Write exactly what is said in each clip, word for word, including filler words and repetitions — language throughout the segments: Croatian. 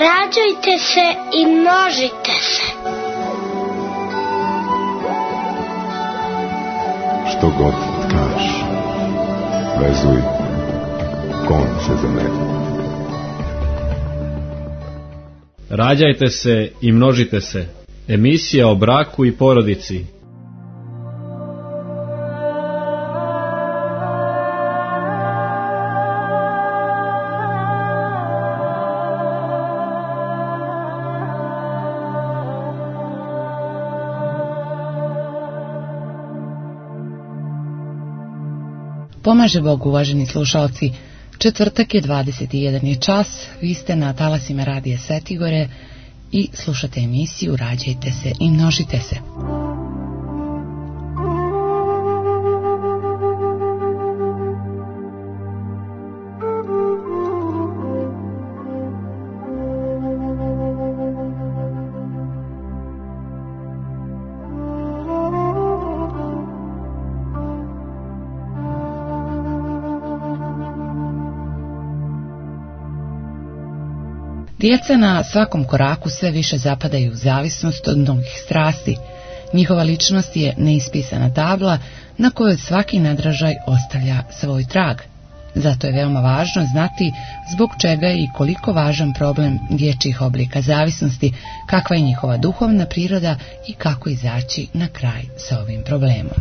Rađajte se i množite se. Što god kažeš, vezuj konce za mene. Rađajte se i množite se. Emisija o braku i porodici. Pomaže Bog, uvaženi slušalci. Četvrtak je dvadeset i jedan je čas, vi ste na talasima Radija Svetigore i slušate emisiju Rađajte se i množite se. Djeca na svakom koraku sve više zapadaju u zavisnost od mnogih strasti. Njihova ličnost je neispisana tabla na kojoj svaki nadražaj ostavlja svoj trag. Zato je veoma važno znati zbog čega je i koliko važan problem dječjih oblika zavisnosti, kakva je njihova duhovna priroda i kako izaći na kraj sa ovim problemom.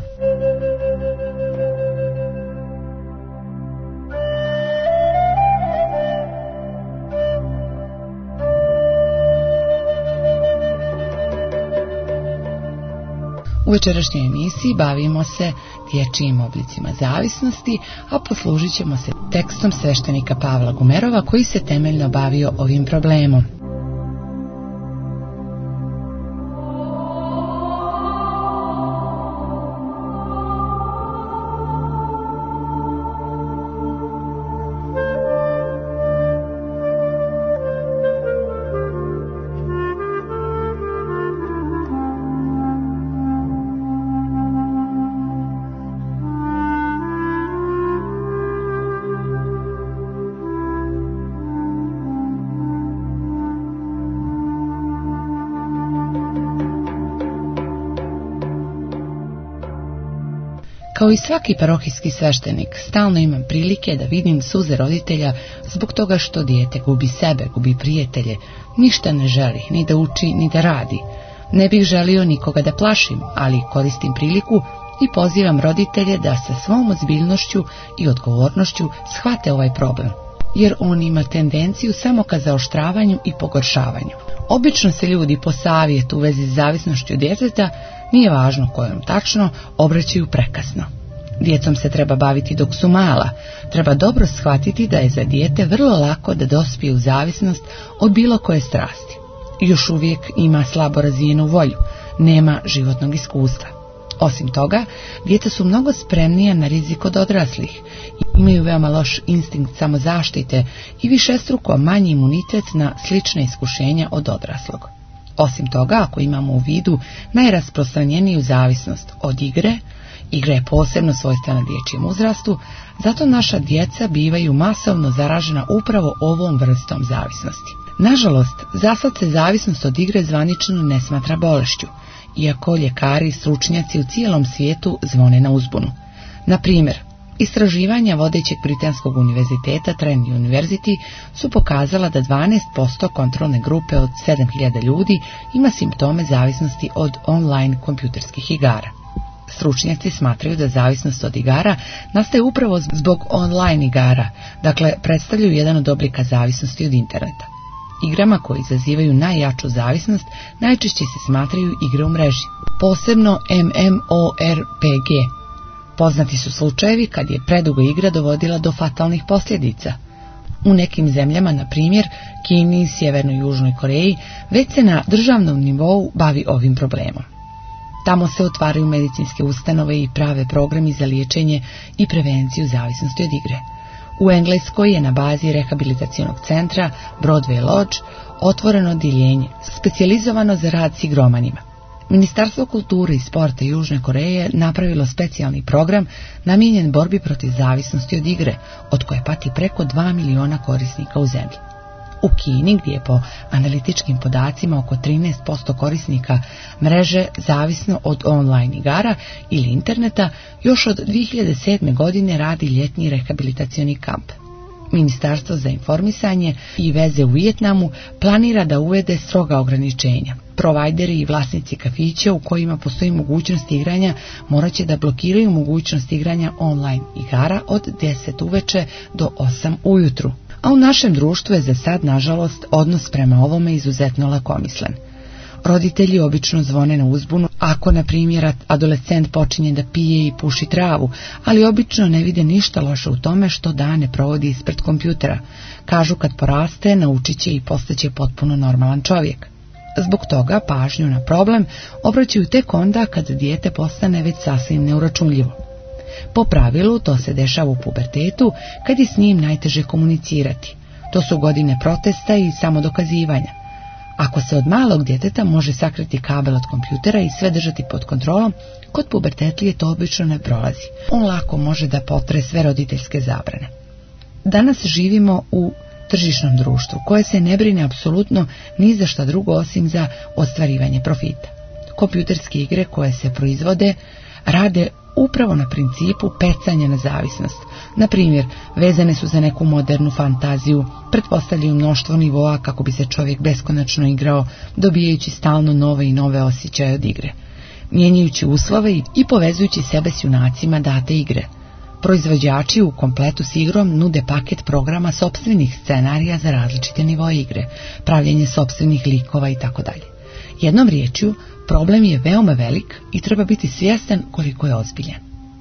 U večerašnjoj emisiji bavimo se dječjim oblicima zavisnosti, a poslužit ćemo se tekstom sveštenika Pavla Gumerova koji se temeljno bavio ovim problemom. Kao i svaki parohijski sveštenik, stalno imam prilike da vidim suze roditelja zbog toga što dijete gubi sebe, gubi prijatelje, ništa ne želi, ni da uči, ni da radi. Ne bih želio nikoga da plašim, ali koristim priliku i pozivam roditelje da sa svom ozbiljnošću i odgovornošću shvate ovaj problem, jer on ima tendenciju samo ka zaoštravanju i pogoršavanju. Obično se ljudi po savjetu u vezi s zavisnošću djeteta, nije važno kojom tačno, obraćaju prekasno. Djecom se treba baviti dok su mala, treba dobro shvatiti da je za dijete vrlo lako da dospije u zavisnost od bilo koje strasti. Još uvijek ima slabo razvijenu volju, nema životnog iskustva. Osim toga, djeca su mnogo spremnija na rizik od odraslih, imaju veoma loš instinkt samozaštite i višestruko manji imunitet na slične iskušenja od odraslog. Osim toga, ako imamo u vidu najrasprostranjeniju zavisnost od igre, igra je posebno svojstvena dječjem uzrastu, zato naša djeca bivaju masovno zaražena upravo ovom vrstom zavisnosti. Nažalost, zasad se zavisnost od igre zvanično ne smatra bolešću, iako ljekari i stručnjaci u cijelom svijetu zvone na uzbunu. Na primjer, istraživanja vodećeg britanskog univerziteta Trent University su pokazala da dvanaest posto kontrolne grupe od sedam hiljada ljudi ima simptome zavisnosti od online kompjuterskih igara. Stručnjaci smatraju da zavisnost od igara nastaje upravo zbog online igara, dakle predstavljaju jedan od oblika zavisnosti od interneta. Igrama koje izazivaju najjaču zavisnost najčešće se smatraju igre u mreži, posebno MMORPG. Poznati su slučajevi kad je preduga igra dovodila do fatalnih posljedica. U nekim zemljama, na primjer Kini, Sjevernoj i Južnoj Koreji, već se na državnom nivou bavi ovim problemom. Tamo se otvaraju medicinske ustanove i prave programi za liječenje i prevenciju zavisnosti od igre. U Engleskoj je na bazi rehabilitacionog centra Broadway Lodge otvoreno odjeljenje specijalizovano za rad s igromanima. Ministarstvo kulture i sporta Južne Koreje napravilo specijalni program namijenjen borbi protiv zavisnosti od igre, od koje pati preko dva miliona korisnika u zemlji. U Kini, gdje je po analitičkim podacima oko trinaest posto korisnika mreže zavisno od online igara ili interneta, još od dvije hiljade sedme. godine radi ljetni rehabilitacioni kamp. Ministarstvo za informisanje i veze u Vijetnamu planira da uvede stroga ograničenja. Provajderi i vlasnici kafića u kojima postoji mogućnost igranja morat će da blokiraju mogućnost igranja online igara od deset uveče do osam ujutru. A u našem društvu je za sad, nažalost, odnos prema ovome izuzetno lakomislen. Roditelji obično zvone na uzbunu ako, na primjer, adolescent počinje da pije i puši travu, ali obično ne vide ništa loše u tome što dane provodi ispred kompjutera. Kažu, kad poraste, naučit će i postaće potpuno normalan čovjek. Zbog toga pažnju na problem obraćaju tek onda kad dijete postane već sasvim neuračunljivo. Po pravilu to se dešava u pubertetu, kad je s njim najteže komunicirati. To su godine protesta i samodokazivanja. Ako se od malog djeteta može sakriti kabel od kompjutera i sve držati pod kontrolom, kod pubertetlije to obično ne prolazi. On lako može da potre sve roditeljske zabrane. Danas živimo u tržišnom društvu koje se ne brine apsolutno ni za šta drugo osim za ostvarivanje profita. Kompjuterske igre koje se proizvode rade upravo na principu pecanja na zavisnost. Na primjer, vezane su za neku modernu fantaziju, pretpostavljaju mnoštvo nivoa kako bi se čovjek beskonačno igrao, dobijajući stalno nove i nove osjećaje od igre, mijenjajući uslove i povezujući sebe s junacima date igre. Proizvođači u kompletu s igrom nude paket programa sopstvenih scenarija za različite nivoe igre, pravljenje sopstvenih likova itd. Jednom riječju, problem je veoma velik i treba biti svjestan koliko je ozbiljan.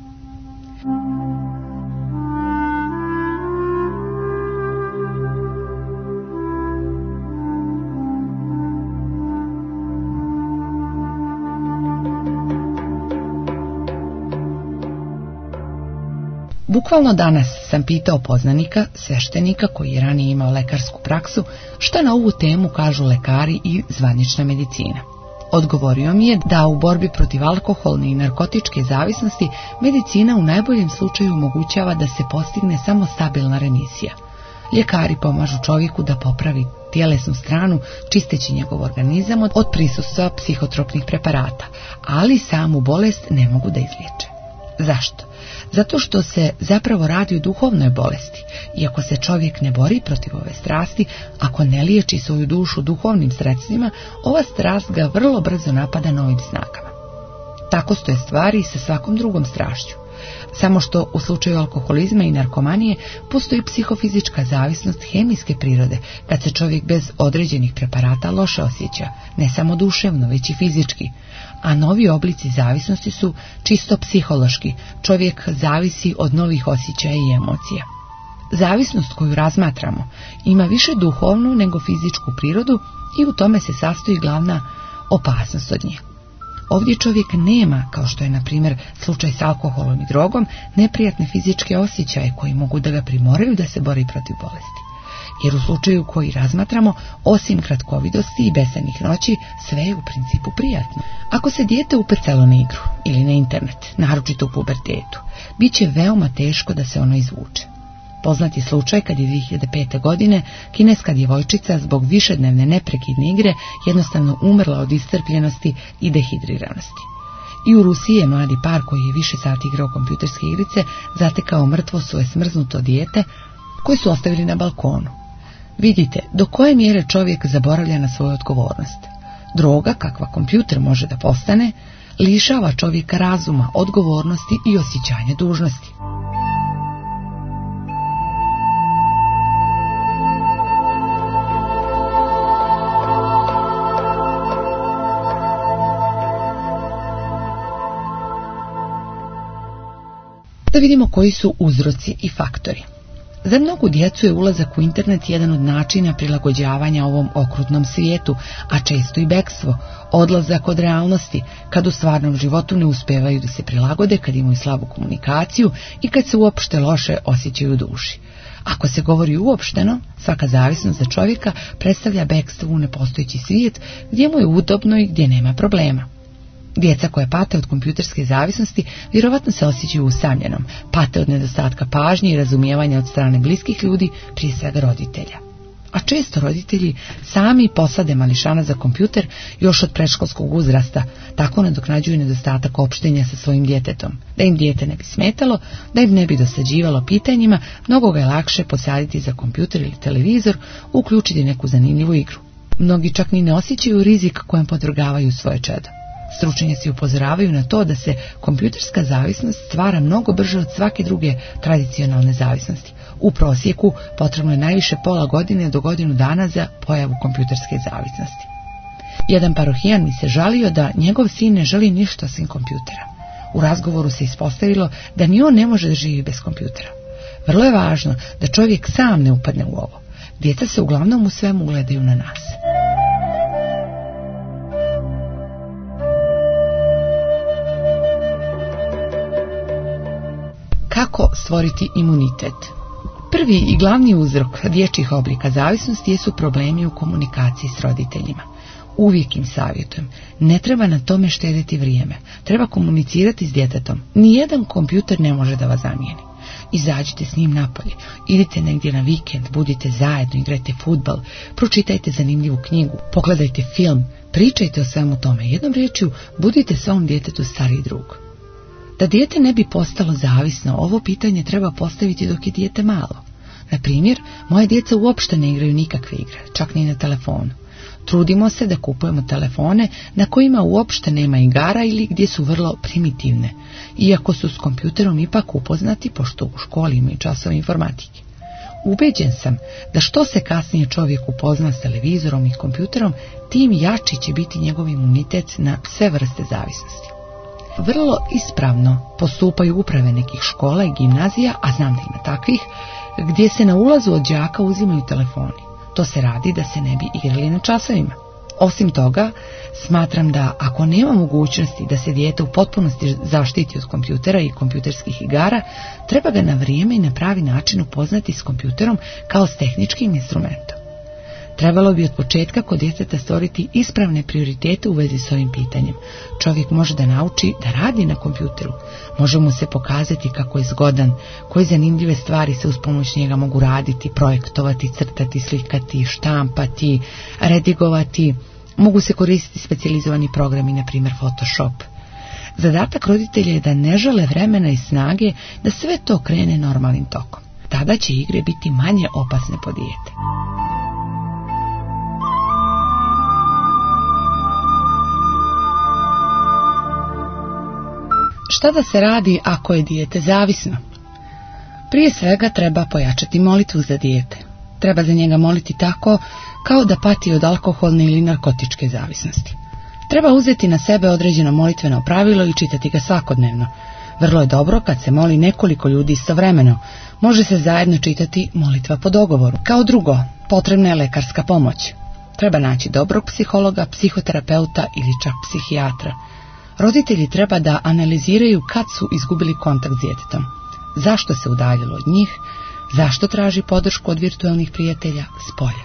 Bukvalno danas sam pitao poznanika, sveštenika koji je ranije imao lekarsku praksu, šta na ovu temu kažu lekari i zvanična medicina. Odgovorio mi je da u borbi protiv alkoholne i narkotičke zavisnosti medicina u najboljem slučaju omogućava da se postigne samo stabilna remisija. Ljekari pomažu čovjeku da popravi tjelesnu stranu, čisteći njegov organizam od prisustva psihotropnih preparata, ali samu bolest ne mogu da izliječe. Zašto? Zato što se zapravo radi o duhovnoj bolesti. Iako se čovjek ne bori protiv ove strasti, ako ne liječi svoju dušu duhovnim sredstvima, ova strast ga vrlo brzo napada novim snagama. Tako stoje stvari i sa svakom drugom strašću. Samo što u slučaju alkoholizma i narkomanije postoji psihofizička zavisnost hemijske prirode, kad se čovjek bez određenih preparata loše osjeća, ne samo duševno, već i fizički. A novi oblici zavisnosti su čisto psihološki, čovjek zavisi od novih osjećaja i emocija. Zavisnost koju razmatramo ima više duhovnu nego fizičku prirodu i u tome se sastoji glavna opasnost od nje. Ovdje čovjek nema, kao što je na primjer slučaj s alkoholom i drogom, neprijatne fizičke osjećaje koji mogu da ga primoraju da se bori protiv bolesti. Jer u slučaju koji razmatramo, osim kratkovidosti i besanih noći, sve je u principu prijatno. Ako se dijete upercalo na igru ili na internet, naročito u pubertetu, bit će veoma teško da se ono izvuče. Poznati slučaj kad je dvije hiljade pete. godine kineska djevojčica zbog višednevne neprekidne igre jednostavno umrla od iscrpljenosti i dehidriranosti. I u Rusiji je mladi par koji je više sati igrao kompjuterske igrice zatekao mrtvo svoje smrznuto dijete koje su ostavili na balkonu. Vidite do koje mjere čovjek zaboravlja na svoju odgovornost. Droga, kakva kompjuter može da postane, lišava čovjeka razuma, odgovornosti i osjećanja dužnosti. Da vidimo koji su uzroci i faktori. Za mnogu djecu je ulazak u internet jedan od načina prilagođavanja ovom okrutnom svijetu, a često i bekstvo, odlazak od realnosti, kad u stvarnom životu ne uspevaju da se prilagode, kad imaju slabu komunikaciju i kad se uopšte loše osjećaju u duši. Ako se govori uopšteno, svaka zavisnost za čovjeka predstavlja bekstvo u nepostojeći svijet gdje mu je udobno i gdje nema problema. Djeca koje pate od kompjuterske zavisnosti vjerovatno se osjećaju usamljenom, pate od nedostatka pažnje i razumijevanja od strane bliskih ljudi, prije svega roditelja. A često roditelji sami posade mališana za kompjuter još od predškolskog uzrasta, tako nadoknađuju nedostatak opštenja sa svojim djetetom. Da im dijete ne bi smetalo, da im ne bi dosađivalo pitanjima, mnogo ga je lakše posaditi za kompjuter ili televizor, uključiti neku zanimljivu igru. Mnogi čak ni ne osjećaju rizik kojem podvrgavaju svoje čedo. Stručnjaci upozoravaju na to da se kompjuterska zavisnost stvara mnogo brže od svake druge tradicionalne zavisnosti. U prosjeku potrebno je najviše pola godine do godinu dana za pojavu kompjuterske zavisnosti. Jedan parohijan mi se žalio da njegov sin ne želi ništa sin kompjutera. U razgovoru se ispostavilo da ni on ne može da živi bez kompjutera. Vrlo je važno da čovjek sam ne upadne u ovo. Djeca se uglavnom u svemu ugledaju na nas. Kako stvoriti imunitet? Prvi i glavni uzrok dječjih oblika zavisnosti jesu problemi u komunikaciji s roditeljima. Uvijek im savjetujem, ne treba na tome štediti vrijeme, treba komunicirati s djetetom. Nijedan kompjuter ne može da vas zamijeni. Izađite s njim napolje, idite negdje na vikend, budite zajedno, igrajte fudbal, pročitajte zanimljivu knjigu, pogledajte film, pričajte o svemu tome. Jednom riječju, budite svom djetetu stariji drug. Da dijete ne bi postalo zavisno, ovo pitanje treba postaviti dok je dijete malo. Na primjer, moje djeca uopšte ne igraju nikakve igre, čak ni na telefonu. Trudimo se da kupujemo telefone na kojima uopšte nema igara ili gdje su vrlo primitivne, iako su s kompjuterom ipak upoznati pošto u školi imaju časove informatike. Ubeđen sam da što se kasnije čovjek upozna s televizorom i kompjuterom, tim jači će biti njegov imunitet na sve vrste zavisnosti. Vrlo ispravno postupaju uprave nekih škola i gimnazija, a znam da ima takvih, gdje se na ulazu od đaka uzimaju telefoni. To se radi da se ne bi igrali na časovima. Osim toga, smatram da ako nema mogućnosti da se dijete u potpunosti zaštiti od kompjutera i kompjuterskih igara, treba ga na vrijeme i na pravi način upoznati s kompjuterom kao s tehničkim instrumentom. Trebalo bi od početka kod djeteta stvoriti ispravne prioritete u vezi s ovim pitanjem. Čovjek može da nauči da radi na kompjuteru, može mu se pokazati kako je zgodan, koje zanimljive stvari se uz pomoć njega mogu raditi, projektovati, crtati, slikati, štampati, redigovati, mogu se koristiti specijalizovani programi, na primjer Photoshop. Zadatak roditelja je da ne žele vremena i snage da sve to krene normalnim tokom. Tada će igre biti manje opasne po dijete. Šta da se radi ako je dijete zavisno? Prije svega treba pojačati molitvu za dijete. Treba za njega moliti tako kao da pati od alkoholne ili narkotičke zavisnosti. Treba uzeti na sebe određeno molitveno pravilo i čitati ga svakodnevno. Vrlo je dobro kad se moli nekoliko ljudi istovremeno. Može se zajedno čitati molitva po dogovoru. Kao drugo, potrebna je lekarska pomoć. Treba naći dobrog psihologa, psihoterapeuta ili čak psihijatra. Roditelji treba da analiziraju kad su izgubili kontakt s djetetom, zašto se udaljilo od njih, zašto traži podršku od virtualnih prijatelja s polja.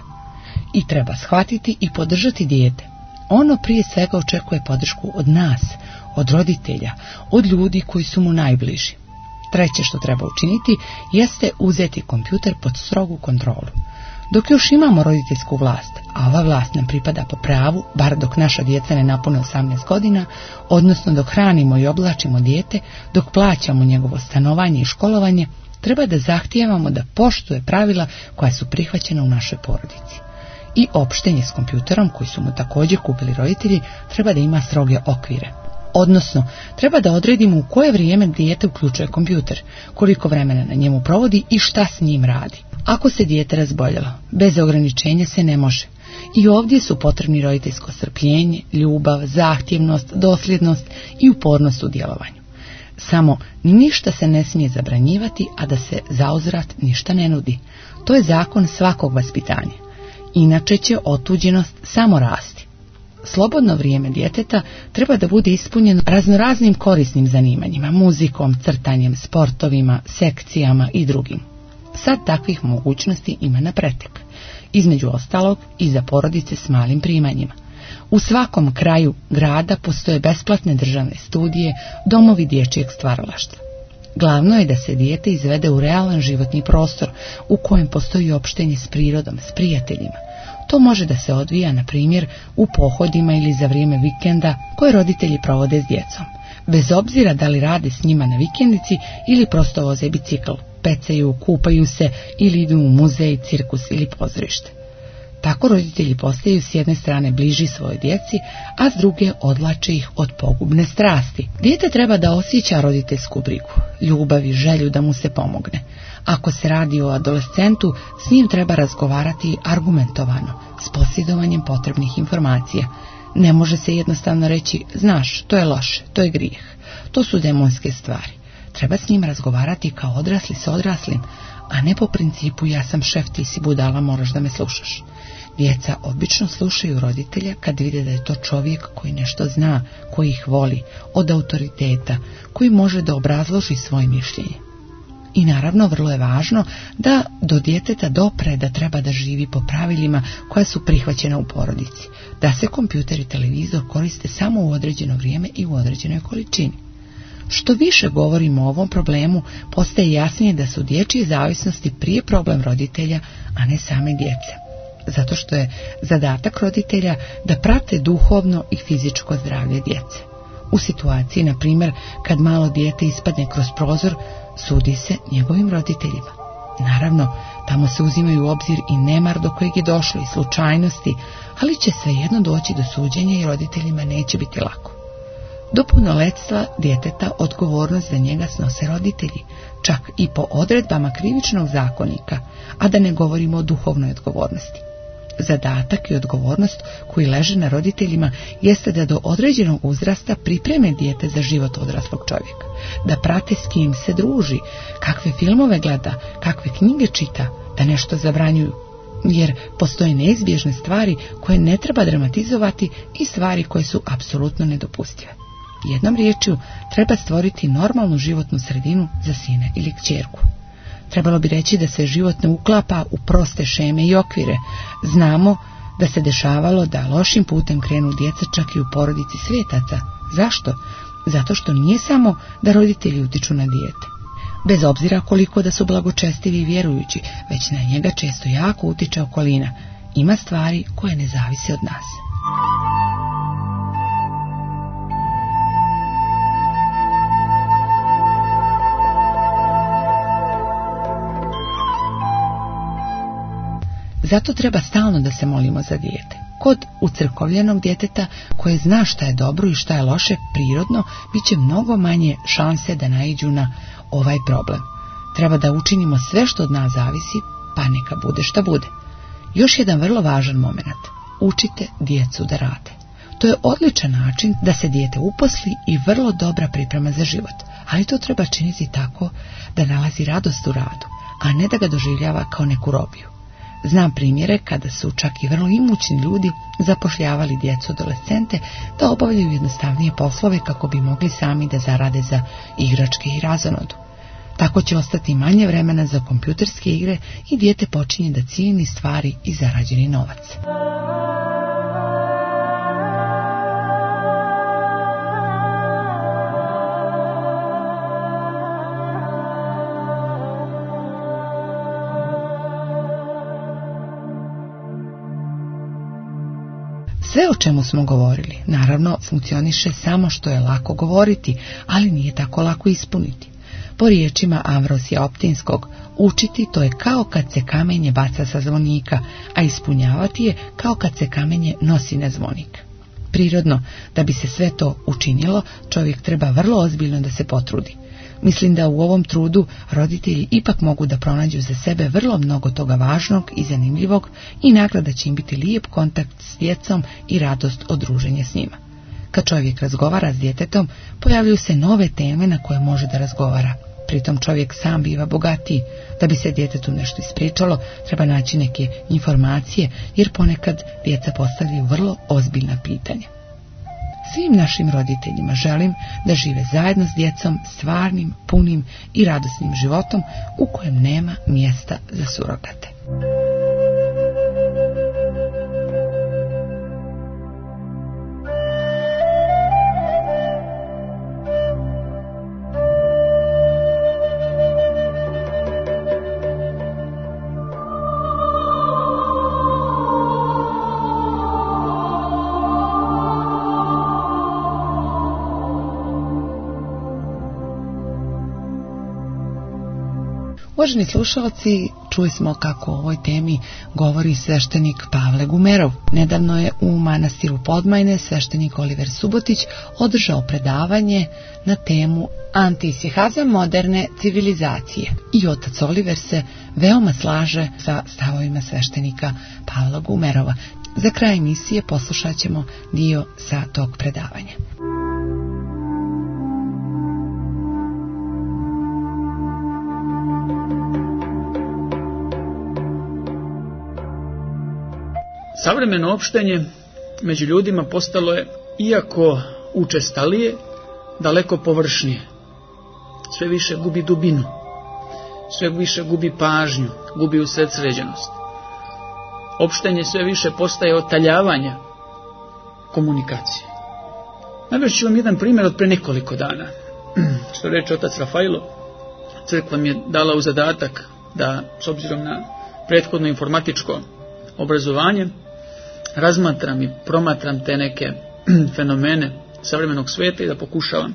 I treba shvatiti i podržati dijete. Ono prije svega očekuje podršku od nas, od roditelja, od ljudi koji su mu najbliži. Treće što treba učiniti jeste uzeti kompjuter pod strogu kontrolu. Dok još imamo roditeljsku vlast, a ova vlast nam pripada po pravu, bar dok naša djeca ne napune osamnaest godina, odnosno dok hranimo i oblačimo dijete, dok plaćamo njegovo stanovanje i školovanje, treba da zahtijevamo da poštuje pravila koja su prihvaćena u našoj porodici. I opštenje s kompjuterom, koji su mu također kupili roditelji, treba da ima stroge okvire. Odnosno, treba da odredimo u koje vrijeme dijete uključuje kompjuter, koliko vremena na njemu provodi i šta s njim radi. Ako se dijete razboljelo, bez ograničenja se ne može. I ovdje su potrebni roditeljsko strpljenje, ljubav, zahtjevnost, dosljednost i upornost u djelovanju. Samo ništa se ne smije zabranjivati, a da se zauzvrat ništa ne nudi. To je zakon svakog vaspitanja. Inače će otuđenost samo rasti. Slobodno vrijeme djeteta treba da bude ispunjeno raznoraznim korisnim zanimanjima, muzikom, crtanjem, sportovima, sekcijama i drugim. Sad takvih mogućnosti ima na pretek, između ostalog i za porodice s malim primanjima. U svakom kraju grada postoje besplatne državne studije, domovi dječjeg stvaralaštva. Glavno je da se dijete izvede u realan životni prostor u kojem postoji opštenje s prirodom, s prijateljima. To može da se odvija, na primjer, u pohodima ili za vrijeme vikenda koje roditelji provode s djecom, bez obzira da li rade s njima na vikendici ili prosto voze bicikl, pecaju, kupaju se ili idu u muzej, cirkus ili pozorište. Tako roditelji postaju s jedne strane bliži svojoj djeci, a s druge odvlače ih od pogubne strasti. Dijete treba da osjeća roditeljsku brigu, ljubav i želju da mu se pomogne. Ako se radi o adolescentu, s njim treba razgovarati argumentovano, s posjedovanjem potrebnih informacija. Ne može se jednostavno reći, znaš, to je loše, to je grijeh, to su demonske stvari. Treba s njim razgovarati kao odrasli s odraslim, a ne po principu ja sam šef, ti si budala, moraš da me slušaš. Djeca obično slušaju roditelja kad vide da je to čovjek koji nešto zna, koji ih voli, od autoriteta, koji može da obrazloži svoje mišljenje. I naravno vrlo je važno da do djeteta dopre da treba da živi po pravilima koja su prihvaćena u porodici, da se kompjuter i televizor koriste samo u određeno vrijeme i u određenoj količini. Što više govorimo o ovom problemu, postaje jasnije da su dječje zavisnosti prije problem roditelja, a ne same djece. Zato što je zadatak roditelja da prate duhovno i fizičko zdravlje djece. U situaciji, na primjer, kad malo dijete ispadne kroz prozor, sudi se njegovim roditeljima. Naravno, tamo se uzimaju u obzir i nemar do kojeg je došlo i slučajnosti, ali će svejedno doći do suđenja i roditeljima neće biti lako. Do punoletstva djeteta odgovornost za njega snose roditelji, čak i po odredbama krivičnog zakonika, a da ne govorimo o duhovnoj odgovornosti. Zadatak i odgovornost koji leže na roditeljima jeste da do određenog uzrasta pripreme dijete za život odraslog čovjeka, da prate s kim se druži, kakve filmove gleda, kakve knjige čita, da nešto zabranjuju, jer postoje neizbježne stvari koje ne treba dramatizovati i stvari koje su apsolutno nedopustive. Jednom riječju treba stvoriti normalnu životnu sredinu za sina ili kćerku. Trebalo bi reći da se život ne uklapa u proste šeme i okvire. Znamo da se dešavalo da lošim putem krenu djeca čak i u porodici svetaca. Zašto? Zato što nije samo da roditelji utiču na dijete. Bez obzira koliko da su blagočestivi i vjerujući, već na njega često jako utiče okolina. Ima stvari koje ne zavise od nas. Zato treba stalno da se molimo za dijete. Kod ucrkovljenog djeteta koje zna šta je dobro i šta je loše prirodno, bit će mnogo manje šanse da naiđu na ovaj problem. Treba da učinimo sve što od nas zavisi, pa neka bude šta bude. Još jedan vrlo važan moment. Učite djecu da rade. To je odličan način da se dijete uposli i vrlo dobra priprema za život, ali to treba činiti tako da nalazi radost u radu, a ne da ga doživljava kao neku robiju. Znam primjere kada su čak i vrlo imućni ljudi zapošljavali djecu adolescente da obavljaju jednostavnije poslove kako bi mogli sami da zarade za igračke i razonodu. Tako će ostati manje vremena za kompjuterske igre i dijete počinje da cijeni stvari i zarađeni novac. Sve o čemu smo govorili, naravno, funkcioniše samo što je lako govoriti, ali nije tako lako ispuniti. Po riječima Amvrosija Optinskog, učiti to je kao kad se kamenje baca sa zvonika, a ispunjavati je kao kad se kamenje nosi na zvonik. Prirodno, da bi se sve to učinilo, čovjek treba vrlo ozbiljno da se potrudi. Mislim da u ovom trudu roditelji ipak mogu da pronađu za sebe vrlo mnogo toga važnog i zanimljivog i nagrada će im biti lijep kontakt s djecom i radost od druženja s njima. Kad čovjek razgovara s djetetom, pojavljuju se nove teme na koje može da razgovara. Pritom čovjek sam biva bogatiji. Da bi se djetetu nešto ispričalo, treba naći neke informacije, jer ponekad djeca postavljaju vrlo ozbiljna pitanja. Svim našim roditeljima želim da žive zajedno s djecom stvarnim, punim i radosnim životom u kojem nema mjesta za surogate. Uvaženi slušalci, čuli smo kako o ovoj temi govori sveštenik Pavle Gumerov. Nedavno je u manastiru Podmajne sveštenik Oliver Subotić održao predavanje na temu Antisihazam moderne civilizacije. I otac Oliver se veoma slaže sa stavovima sveštenika Pavla Gumerova. Za kraj emisije poslušat ćemo dio sa tog predavanja. Savremeno opštenje među ljudima postalo je, iako učestalije, daleko površnije. Sve više gubi dubinu, sve više gubi pažnju, gubi usredsređenost. Opštenje sve više postaje otaljavanja komunikacije. Navest ću vam jedan primjer od pre nekoliko dana. Što reče otac Rafailo, crkva mi je dala u zadatak da, s obzirom na prethodno informatičko obrazovanje, razmatram i promatram te neke fenomene savremenog sveta i da pokušavam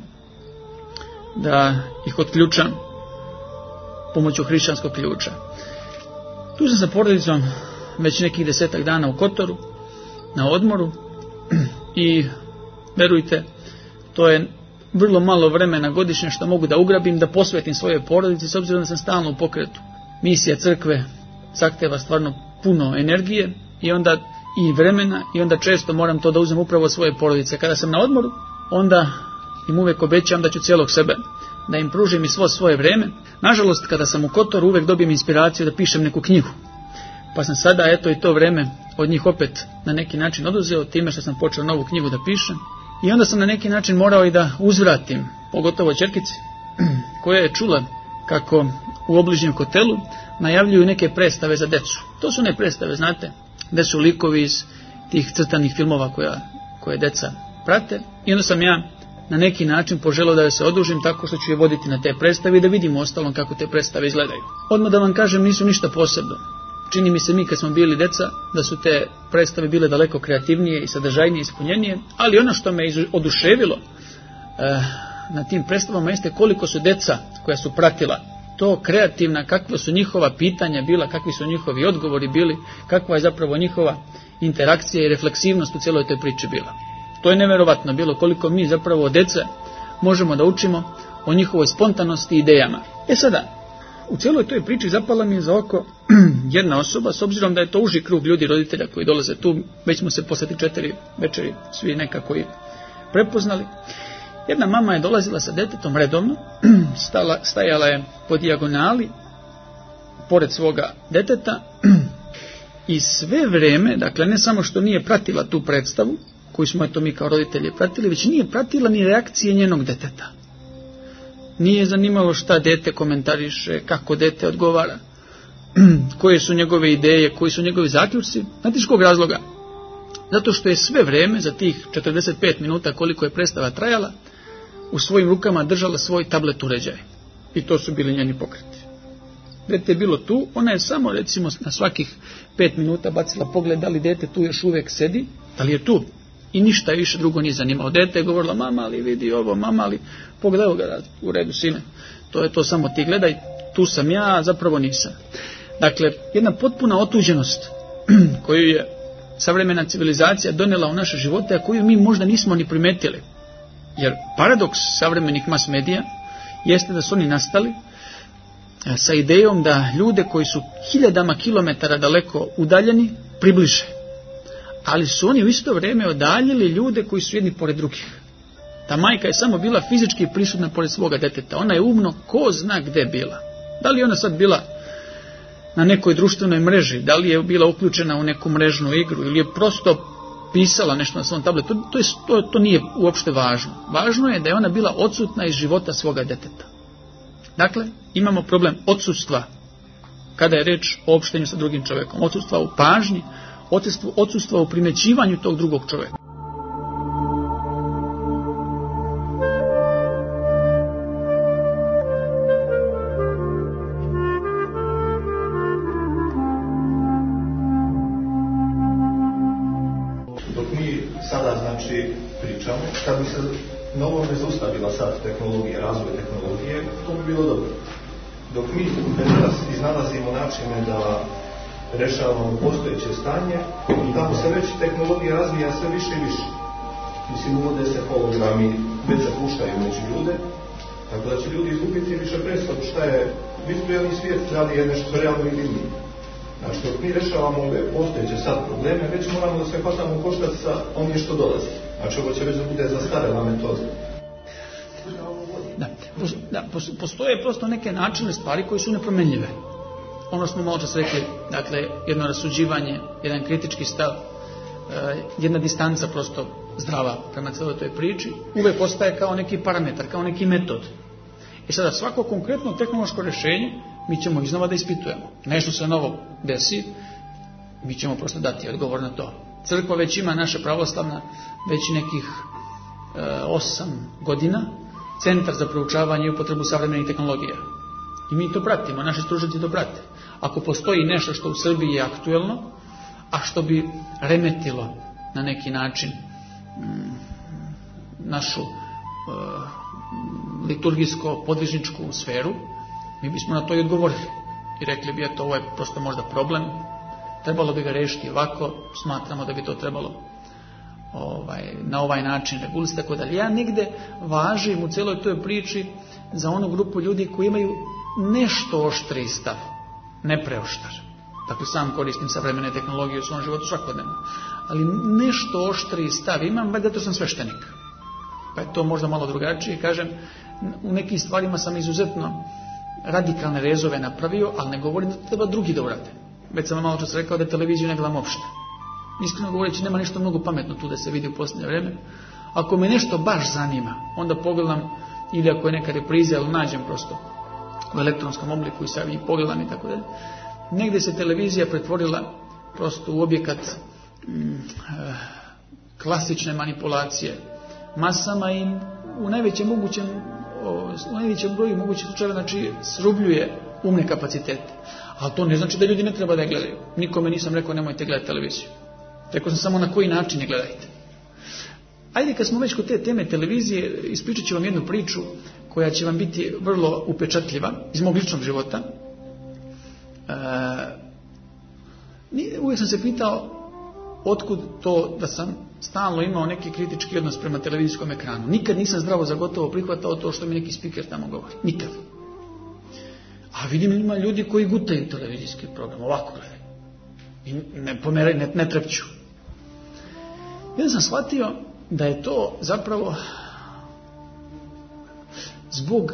da ih otključam pomoću hrišćanskog ključa. Tu sam sa porodicom već nekih desetak dana u Kotoru, na odmoru, i verujte, to je vrlo malo vremena godišnje što mogu da ugrabim, da posvetim svoje porodici, s obzirom da sam stalno u pokretu. Misija crkve zahteva stvarno puno energije i onda i vremena, i onda često moram to da uzmem upravo od svoje porodice. Kada sam na odmoru, onda im uvek obećam da ću cijelog sebe da im pružim i svo svoje vreme. Nažalost, kada sam u Kotoru, uvek dobijem inspiraciju da pišem neku knjigu. Pa sam sada, eto, i to vreme od njih opet na neki način oduzeo time što sam počeo novu knjigu da pišem. I onda sam na neki način morao i da uzvratim, pogotovo ćerkici, koja je čula kako u obližnjem hotelu najavljuju neke predstave za decu. To su ne predstave, znate, gde su likovi iz tih crtanih filmova koja, koje deca prate. I onda sam ja na neki način poželao da joj se odužim tako što ću je voditi na te predstave i da vidimo ostalom kako te predstave izgledaju. Odmah da vam kažem, nisu ništa posebno. Čini mi se, mi kad smo bili deca, da su te predstave bile daleko kreativnije i sadržajnije i ispunjenije, ali ono što me oduševilo eh, na tim predstavama jeste koliko su deca koja su pratila to kreativna, kakva su njihova pitanja bila, kakvi su njihovi odgovori bili, kakva je zapravo njihova interakcija i refleksivnost u cijeloj toj priči bila. To je neverovatno bilo koliko mi zapravo od dece možemo da učimo o njihovoj spontanosti i idejama. E sada, u cijeloj toj priči zapala mi je za oko jedna osoba, s obzirom da je to uži krug ljudi, roditelja koji dolaze tu, već smo se posle četiri večeri svi nekako i prepoznali. Jedna mama je dolazila sa detetom redovno, stala, stajala je po dijagonali pored svoga deteta i sve vreme, dakle ne samo što nije pratila tu predstavu, koju smo eto mi kao roditelji pratili, već nije pratila ni reakcije njenog deteta. Nije zanimalo šta dete komentariše, kako dete odgovara, koje su njegove ideje, koji su njegovi zaključci. Znate iz kog razloga? Zato što je sve vreme, za tih četrdeset pet minuta koliko je predstava trajala, u svojim rukama držala svoj tablet uređaj. I to su bili njeni pokreti. Dete je bilo tu, ona je samo recimo na svakih pet minuta bacila pogled da li dete tu još uvijek sedi, da li je tu. I ništa više drugo nije zanimalo. Dete je govorila, mama, ali vidi ovo, mama, ali pogledaj ga, u redu, sine. To je to, samo ti gledaj, tu sam ja, a zapravo nisam. Dakle, jedna potpuna otuđenost koju je savremena civilizacija donijela u naše živote, a koju mi možda nismo ni primetili. Jer paradoks savremenih mas medija jeste da su oni nastali sa idejom da ljude koji su hiljadama kilometara daleko udaljeni približe. Ali su oni u isto vrijeme odaljili ljude koji su jedni pored drugih. Ta majka je samo bila fizički prisutna pored svoga deteta. Ona je umno ko zna gde bila. Da li je ona sad bila na nekoj društvenoj mreži, da li je bila uključena u neku mrežnu igru ili je prosto pisala nešto na svom tabletu, to, je, to, to nije uopšte važno. Važno je da je ona bila odsutna iz života svoga deteta. Dakle, imamo problem odsustva kada je reč o opštenju sa drugim čovjekom. Odsustva u pažnji, odsustva u primećivanju tog drugog čovjeka. Kad bi se na ovome zaustavila sad tehnologija, razvoj tehnologije, to bi bilo dobro. dok mi večeras iznalazimo načine da rešavamo postojeće stanje i tamo se već tehnologija razvija sve više i više. Mislim, uvode se hologrami, već zapuštaju među ljude, tako da će ljudi izgubiti više predstavu šta je virtualni svijet, da li je nešto realno ili nije. Znači, dok mi rešavamo ove postojeće sad probleme, već moramo da se hvatamo u koštac sa onim što dolazi. Znači, ovo će već da bude zastarela metoda. Da, da, postoje prosto neke načine stvari koji su nepromenljive. Ono smo malo čas rekli, dakle, jedno rasuđivanje, jedan kritički stav, jedna distanca prosto zdrava prema celoj toj priči, uvek ostaje kao neki parametar, kao neki metod. I sada svako konkretno tehnološko rješenje mi ćemo iznova da ispitujemo. Nešto se novo desi, mi ćemo prosto dati odgovor na to. Crkva već ima, naša pravoslavna, već nekih e, osam godina, centar za proučavanje i upotrebu savremenih tehnologija. I mi to pratimo, naši stručnjaci to prate. Ako postoji nešto što u Srbiji je aktuelno, a što bi remetilo na neki način mm, našu e, liturgijsko-podvižničku sferu, mi bismo na to i odgovorili. I rekli bi, eto, ovo je prosto možda problem, trebalo bi ga rešiti ovako, smatramo da bi to trebalo ovaj, na ovaj način regulisati, tako dalje. Ja negde važim u celoj toj priči za onu grupu ljudi koji imaju nešto oštriji stav, ne preoštar. Dakle, sam koristim savremene tehnologije u svom životu svakodnevno. Ali nešto oštriji stav imam, valjda to sam sveštenik. Pa je to možda malo drugačije. Kažem, u nekim stvarima sam izuzetno radikalne rezove napravio, ali ne govorim da to treba drugi da urade. Već sam vam malo čas rekao da televiziju ne gledam uopšte. Iskreno govoreći, nema nešto mnogo pametno tu da se vidi u posljednje vreme. Ako me nešto baš zanima, onda pogledam, ili ako je neka repriza, ali nađem prosto u elektronskom obliku i sad i pogledam i tako dalje. Negdje se televizija pretvorila prosto u objekat mm, klasične manipulacije masama i u najvećem mogućem u najvećem broju mogućih slučajeva, znači, srubljuje umne kapacitete. Ali to ne znači da ljudi ne treba da je gledaju. Nikome nisam rekao nemojte gledati televiziju. Rekao sam samo na koji način je gledajte. Ajde, kad smo već kod te teme televizije, ispričat ću vam jednu priču koja će vam biti vrlo upečatljiva iz mog ličnog života. E, uvijek sam se pitao otkud to da sam stalno imao neki kritički odnos prema televizijskom ekranu. Nikad nisam zdravo za gotovo prihvatao to što mi neki spiker tamo govori. Nikad. A vidim, ima ljudi koji gutaju televizijski program, ovako gledaju. I ne pomeraju, ne, ne trepću. Ja sam shvatio da je to zapravo zbog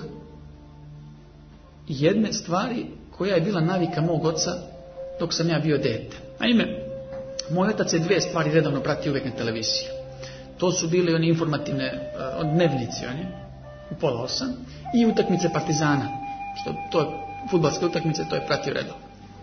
jedne stvari koja je bila navika mog oca dok sam ja bio dete. Naime, moj otac je dvije stvari redovno pratio uvijek na televiziji. To su bili oni informativne uh, dnevnici, oni, u pola osam, i utakmice Partizana. Što, to je fudbalske utakmice, to je pratio redovno.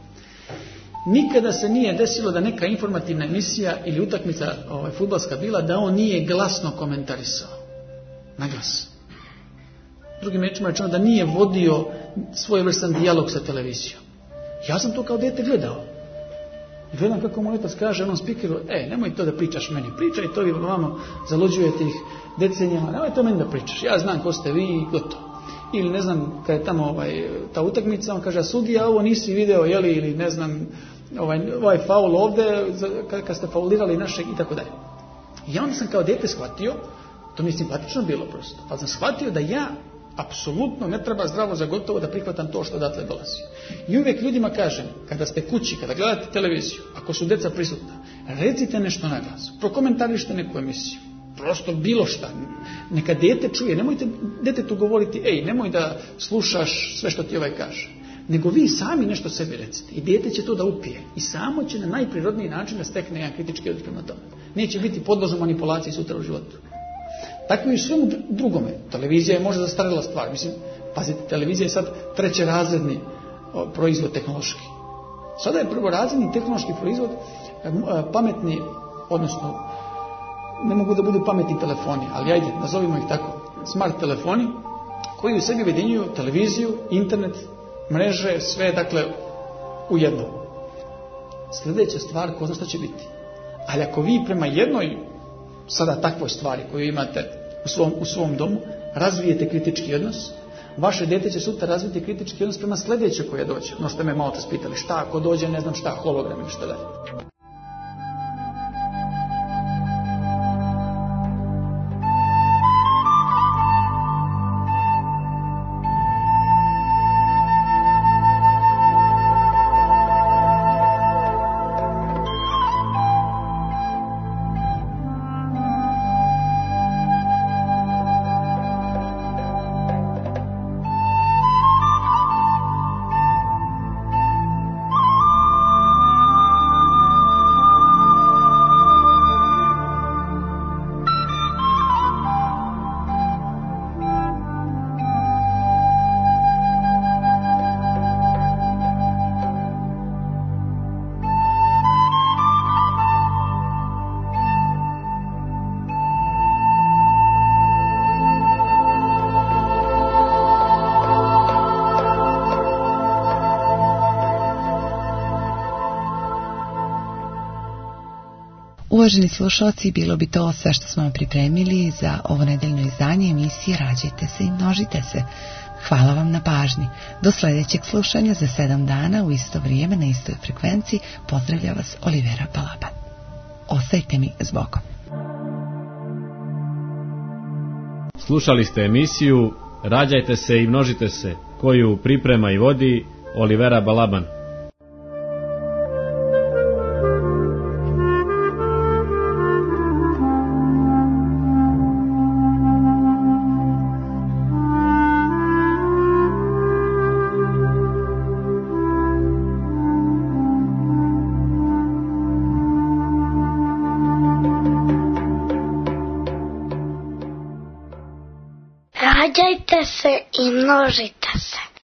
Nikada se nije desilo da neka informativna emisija ili utakmica ovaj, fudbalska bila da on nije glasno komentarisao. Na glas. Drugim rečima rečeno da nije vodio svojevrstan dijalog sa televizijom. Ja sam to kao dete gledao. I gledam kako moj otac kaže onom spikeru, ej, nemoj to da pričaš meni, pričaj to, vi vamo zaluđujete ih decenijama, nemoj to meni da pričaš, ja znam ko ste vi i gotovo. Ili ne znam, kad je tamo ovaj, ta utakmica, on kaže, a sudija, ovo nisi video, jeli, ili ne znam, ovaj, ovaj faul ovde, kad, kad ste faulirali našeg i tako dalje. I onda sam kao dete shvatio, to mi je simpatično bilo prosto, ali sam shvatio da ja apsolutno ne treba zdravo za gotovo da prihvatam to što odatle dolazi. I uvijek ljudima kažem, kada ste kući, kada gledate televiziju, ako su deca prisutna, recite nešto na glas, prokomentarište neku emisiju, prosto bilo šta, neka dete čuje, nemojte detetu govoriti, ej, nemoj da slušaš sve što ti ovaj kaže, nego vi sami nešto sebi recite i dete će to da upije i samo će na najprirodniji način da stekne jedan kritički odnos prema tome. Neće biti podložno manipulaciji sutra u životu. Tako i u svemu drugome. Televizija je možda zastarjela stvar. Mislim, pazite, televizija je sad trećerazredni proizvod tehnološki. Sada je prvorazredni tehnološki proizvod pametni, odnosno ne mogu da budu pametni telefoni, ali ajde, nazovimo ih tako, smart telefoni, koji u sebi ujedinjuju televiziju, internet, mreže, sve, dakle, u jednom. Sljedeća stvar, ko zna šta će biti. Ali ako vi prema jednoj sada takvoj stvari koju imate u svom, u svom domu razvijete kritički odnos, vaše dete će sutra razviti kritički odnos prema sledeće koje dođe. No što me malo čas pitali, šta ako dođe, ne znam šta, hologram ili šta dalje. Uvaženi slušalci, bilo bi to sve što smo vam pripremili za ovo nedeljno izdanje emisije Rađajte se i množite se. Hvala vam na pažnji. Do sljedećeg slušanja za sedam dana u isto vrijeme na istoj frekvenciji pozdravlja vas Olivera Balaban. Ostajte mi s Bogom. Slušali ste emisiju Rađajte se i množite se, koju priprema i vodi Olivera Balaban. Rađajte se i množite se.